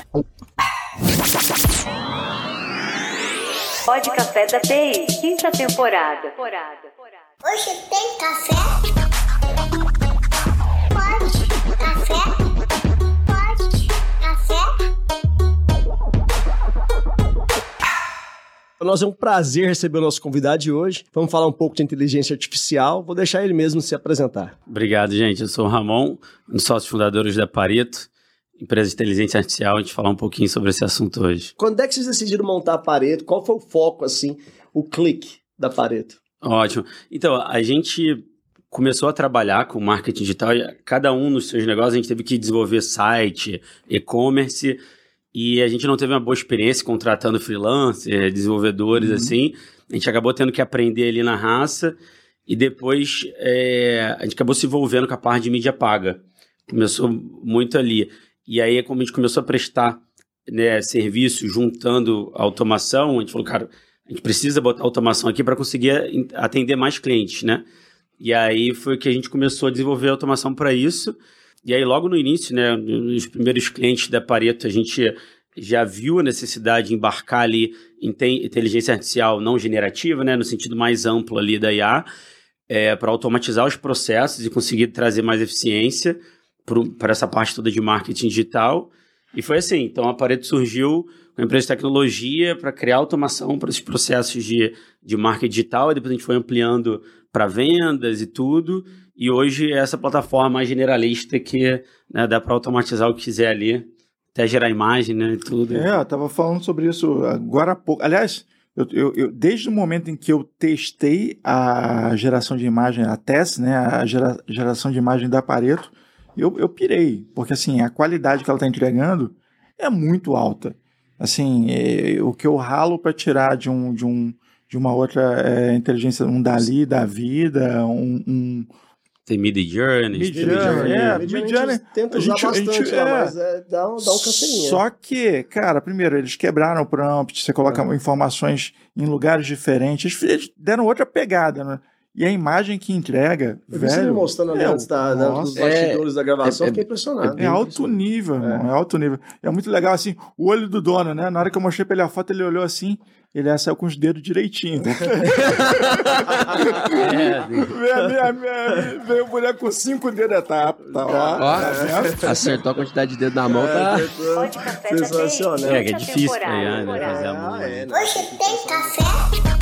Pode Café da TI, quinta temporada. Hoje tem café? Pode café? Pode café? Para nós é um prazer receber o nosso convidado de hoje. Vamos falar um pouco de inteligência artificial. Vou deixar ele mesmo se apresentar. Obrigado, gente. Eu sou o Ramon, um dos sócios fundadores da Pareto, empresa de inteligência artificial. A gente vai falar um pouquinho sobre esse assunto hoje. Quando é que vocês decidiram montar a Pareto? Qual foi o foco, assim, o clique da Pareto? Ótimo. Então, a gente começou a trabalhar com marketing digital e cada um nos seus negócios a gente teve que desenvolver site, e-commerce, e a gente não teve uma boa experiência contratando freelancers, desenvolvedores, assim. A gente acabou tendo que aprender ali na raça e depois a gente acabou se envolvendo com a parte de mídia paga. Começou muito ali. E aí, como a gente começou a prestar, né, serviço juntando a automação, a gente falou, cara, a gente precisa botar automação aqui para conseguir atender mais clientes, né? E aí foi que a gente começou a desenvolver automação para isso. E aí, logo no início, né, nos primeiros clientes da Pareto, a gente já viu a necessidade de embarcar ali em inteligência artificial não generativa, né, no sentido mais amplo ali da IA, para automatizar os processos e conseguir trazer mais eficiência para essa parte toda de marketing digital. E foi assim, então a Pareto surgiu com a empresa de tecnologia para criar automação para esses processos de marketing digital, e depois a gente foi ampliando para vendas e tudo, e hoje é essa plataforma mais generalista que, né, dá para automatizar o que quiser ali, até gerar imagem, né, e tudo. Eu estava falando sobre isso agora há pouco. Aliás, eu desde o momento em que eu testei a geração de imagem, a TES, né, a geração de imagem da Pareto, eu pirei, porque assim, a qualidade que ela está entregando é muito alta. Assim, o que eu ralo para tirar de uma outra inteligência, um Dali da vida, Tem Midjourney. Midjourney tenta usar bastante, mas dá um canseirinho. Só que, cara, primeiro, eles quebraram o prompt, você coloca informações em lugares diferentes, eles deram outra pegada, né? E a imagem que entrega, eu vi você me mostrando ali antes dos bastidores da gravação, fiquei impressionado. É alto nível, irmão, é alto nível. É muito legal, assim, o olho do dono, né? Na hora que eu mostrei pra ele a foto, ele olhou assim, ele saiu com os dedos direitinho. Veio o boneco com 5 dedos, tá acertou a quantidade de dedos na mão, tá? Pode Café da TI, sensacional. É difícil pegar, né, fazer a mão. Hoje tem café?